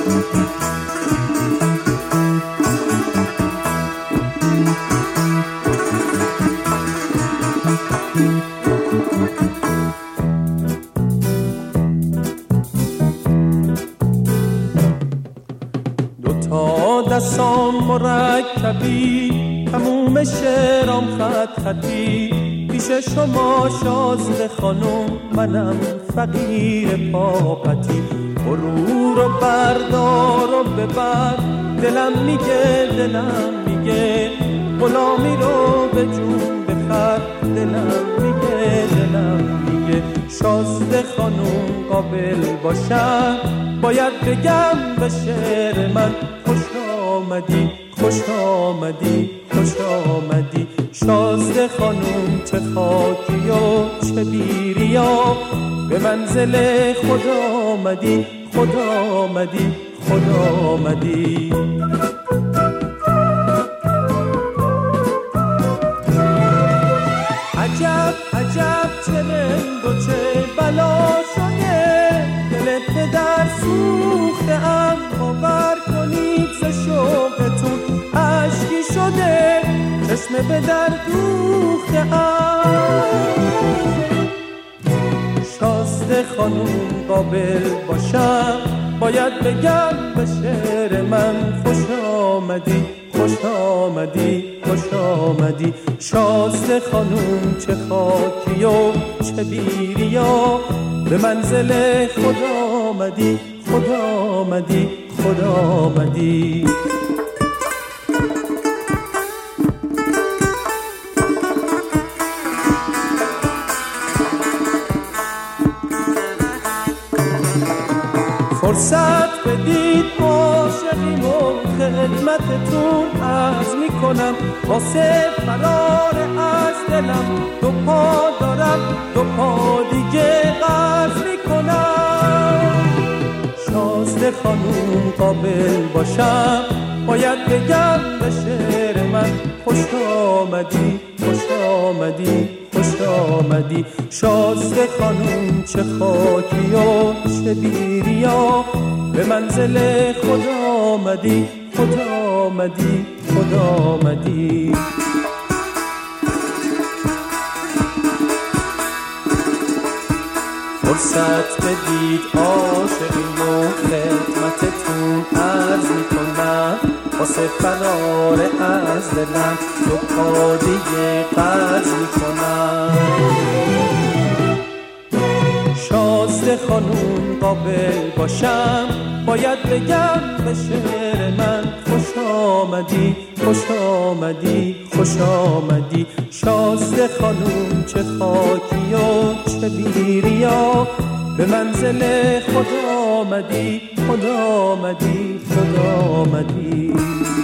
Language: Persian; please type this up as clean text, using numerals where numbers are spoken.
دوتا دستام مرکبی تموم شعرام خط خطی پیش شما شازده خانم منم فقیر پاپتی برو رو بردار و ببر دلم میگه غلامی رو به جون بخر دلم میگه شازده خانم قابل باشم باید بگم به شعر من خوش آمدی شازده خانم چه خاکی و چه بیریا به منزل خدا آمدی عجب چه رنگ و چه بلا شده دل پدر سوخته ام باور کنید ز شوقتون اشکی شده چشم به در دوخته ام شازده خانم قابل باشم باید بگم به شعر من خوش آمدی شازده خانم چه خاکی و چه بیریا به منزل خدا آمدی فرصت بدید عاشقیم و خدمتتون عرض میکنم واسه فرار از دلم دو پا دارم دو پا دیگه قرض میکنم شازده خانوم قابل باشم باید بگم به شعر من خوش آمدی شازده خانوم چه خاکی و چه بیریا به منزل خدا آمدی فرصت بدید عاشقیم و خدمتتون عرض میکنم واسه فرار از دلم دو پا دیگه قرض میکنم شازده خانوم قابل باشم باید بگم به شعر من خوش آمدی شازده خانوم چه خاکی و چه بیریا به منزل خدا آمدی